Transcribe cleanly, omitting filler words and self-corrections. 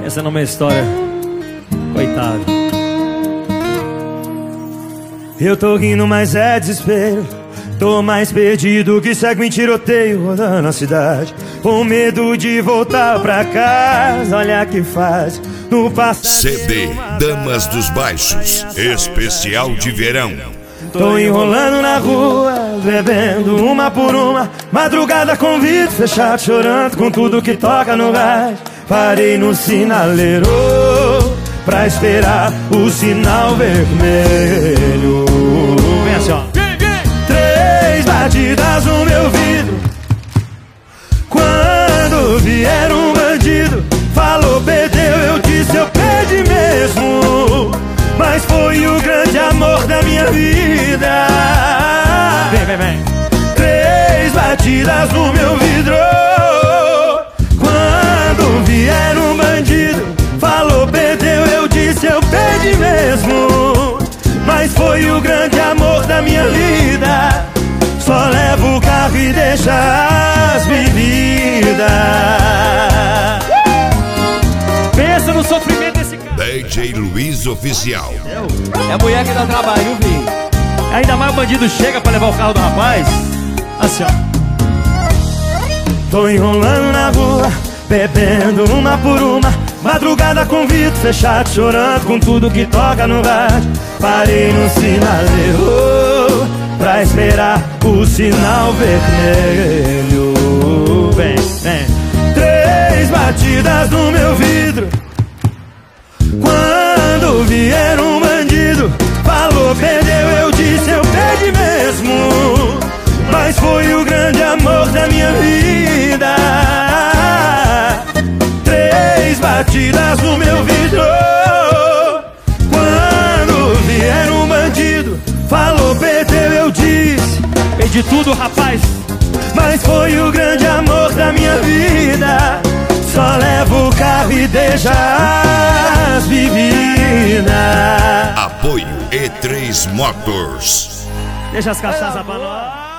Essa não é uma história. Coitado. Eu tô rindo, mas é desespero. Tô mais perdido que segue em tiroteio rodando a cidade, com medo de voltar pra casa. Olha que faz no passado. CD Damas dos Baixos, especial de verão. Tô enrolando na rua, bebendo uma por uma, madrugada com vidro fechado, chorando com tudo que toca no rádio. Parei no sinaleiro pra esperar o sinal vermelho. Vem assim, ó. 3 batidas no meu vidro. Quando vier um bandido, falou perdeu, eu disse eu perdi mesmo. Mas foi o grande amor da minha vida. Vem. 3 batidas no meu vidro. Quando vier um bandido, falou perdeu, eu disse eu perdi mesmo. Mas foi o grande amor da minha vida. Só levo o carro e deixa as bebidas. Pensa no sofrimento desse cara. DJ Luiz Oficial. É a mulher que dá trabalho, viu, filho? Ainda mais o bandido chega pra levar o carro do rapaz. Assim, ó. Tô enrolando na rua, bebendo uma por uma, madrugada com vidro fechado, chorando com tudo que toca no rádio. Parei no sinaleiro pra esperar o sinal vermelho. Vem. 3 batidas no meu vidro. Quando vier um bandido, falou perdeu, eu disse eu perdi mesmo. Mas foi o grande amor da minha vida. 3 batidas no meu vidro. Quando vier um bandido, falou perdeu, eu disse Perdi tudo, rapaz. mas foi o grande amor da minha vida. Só levo o carro e deixa as bebidas. Apoio E3 Motors. Deixa as cachaças pra nós.